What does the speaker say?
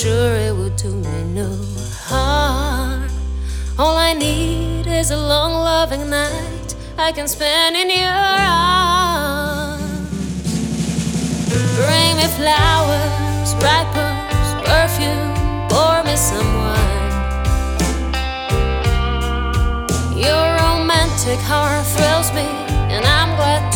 sure it would do me no harm. All I need is a long loving night I can spend in your arms. Bring me flowers, bright pearls, perfume, pour me some wine. Your romantic heart thrills me, and I'm glad